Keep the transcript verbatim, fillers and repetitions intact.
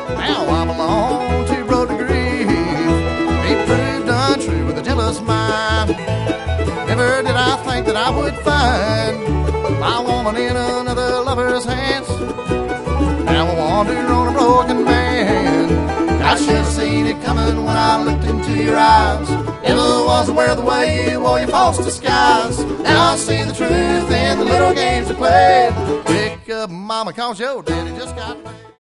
Now I belong to Brother Grief. He proved untrue with a jealous mind. Never did I think that I would find my woman in another lover's hands. Now I wander on a broken man. I should have seen it coming when I looked into your eyes. Never was aware of the way you wore your false disguise. Now I see the truth in the little games you played. Wake up, mama, cause your daddy just got paid.